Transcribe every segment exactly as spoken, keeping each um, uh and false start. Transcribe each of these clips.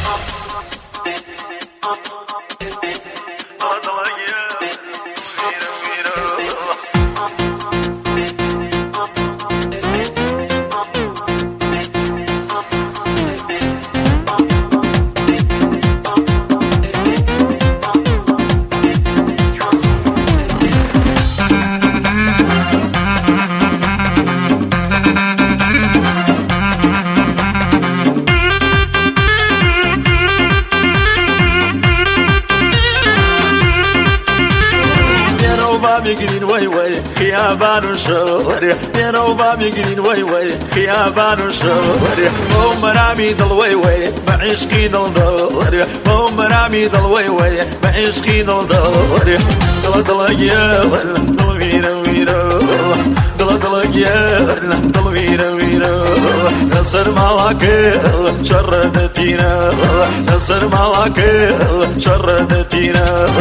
بيقرين وي وي خيابان وشوري دينا وبابيقرين وي وي خيابان وشوري هم رامي ضل وي وي بعشقي ضل دوري هم رامي ضل وي وي بعشقي ضل دوري ضل ضل يا ضل ويرا ويرا ضل ضل يا ضل ويرا ويرا نصر مالك شردتينا نصر مالك شردتينا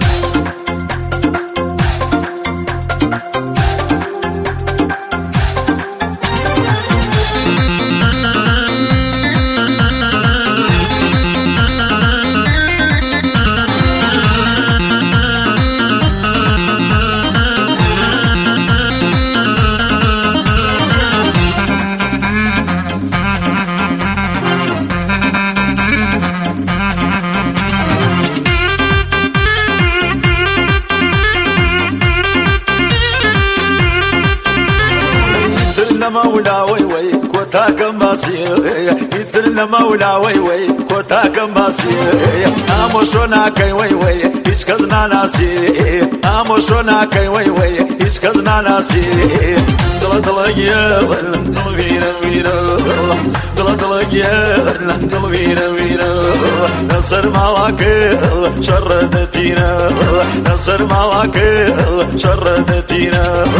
مولا وي وي كوتا كماسي يترنا مولا وي وي كوتا كماسي اموشونا كاي وي وي ايش كزنا ناسي اموشونا كاي وي وي ايش كزنا ناسي دل دل يا دل ويرا ويرا دل دل يا دل ويرا ويرا نصر مالك شردتينا نصر مالك شردتينا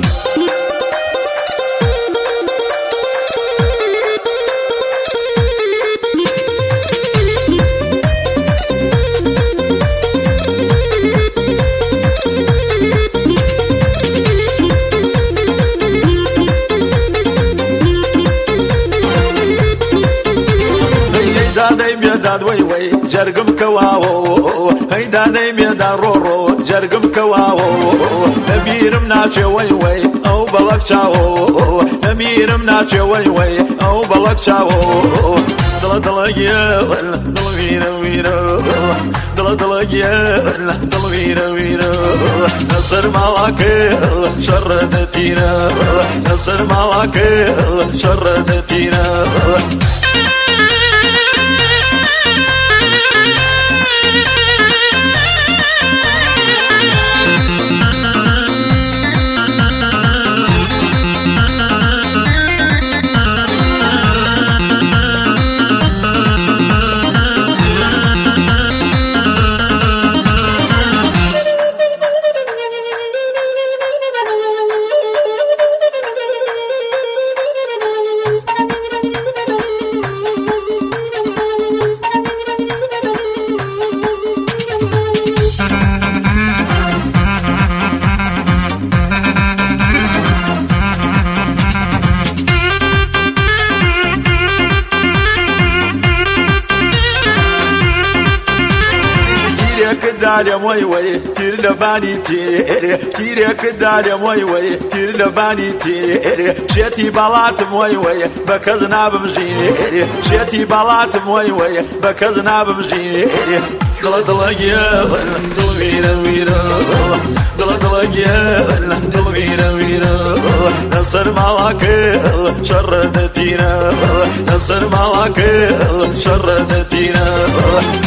هيدا ميدان وي وي جرقم كواو هيدا ميدان رورو جرقم كواو نمير مناچه وي وي او بلق چاو نمير مناچه وي وي او بلق چاو دل دل يا دل ويرا ويرا دل دل يا دل ويرا ويرا نصر مالك شردتينا نصر مالك شردتينا كدالي موي وي تير لباني تير تير كدالي موي وي تير لباني تير شتي بلات موي وي بكزنا بمجير شتي بلات موي وي بكزنا بمجير دل دل يا دل ويرا ويرا دل دل يا دل ويرا ويرا نصر مالك شردتينا نصر مالك شردتينا